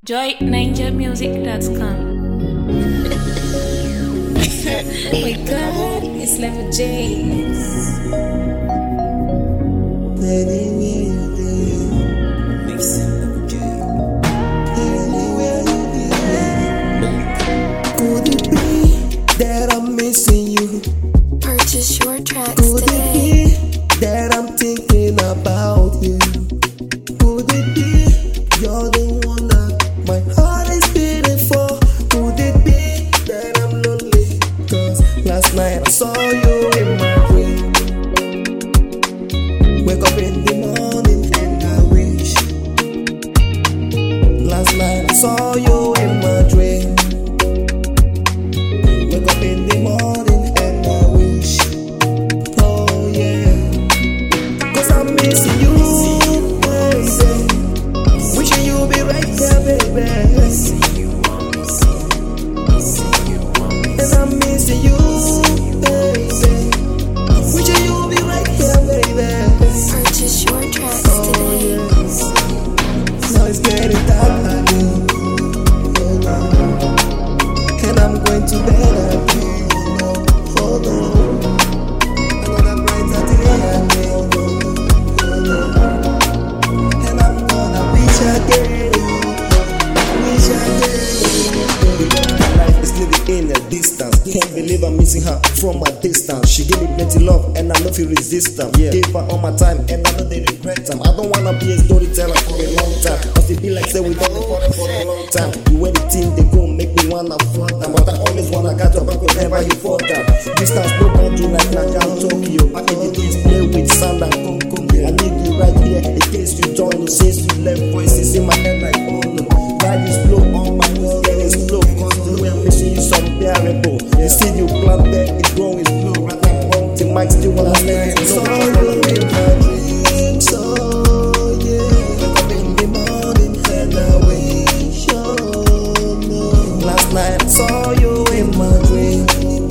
JoyNinjaMusic.com. My God, it's Level J. Could it be that I'm missing you? Purchase your tracks Could today. it be that I'm thinking about you? Could it be you're the one that my heart is beating for? Could it be that I'm lonely? Cause last night I saw you in my dream. Wake up in the morning and I wish. Last night I saw you in my dream. Wake up in the morning and I wish. Oh yeah. Cause I'm missing you, baby. Wishing you'll be right there, baby. And I'm missing you, baby. Wishing you'll be right there, baby. Purchase your tracks Oh today. yeah. Now it's getting dark again. And I'm going to bed again. Hold on. Another brighter day again. And I'm gonna wish again. Wish again. My life is living in a distance. Can't believe I'm missing her from a distance. She gave me plenty love and I know if you resist them. Gave her all my time and I know they regret them. I don't wanna be a storyteller for a long time. Cause it be like say we done it for a long time. You wear the team they go make me wanna fuck them. But I always wanna catch up whenever you fall down. Distance no boundary like Naga Tokyo. I can just play with sand and come. I need you right here in case you join. Since you left voices in my head like oh no. Ride this flow on my nose, getting slow. Cause the way I'm missing you some bearable. You see you planted, it's growing slow. Right now, on the mic, still wanna let it go. In my dreams, oh yeah. Wake up in the morning and I wish, oh no. Last night I saw you in my dream.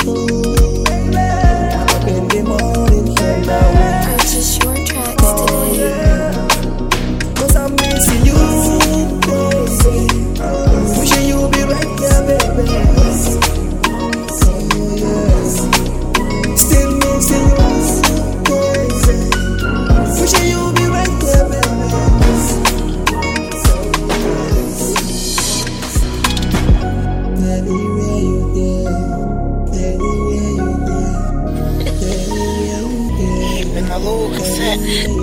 Wake up in the morning and I wish, Purchase your tracks oh today. yeah. Cause I'm missing you, baby. Wishing you'll be right there, baby. Oh yes. Still missing you, baby. Wishing you'll be right there, baby. Baby, where you get? Baby, where you get? Baby, where you get? Hello, cassette.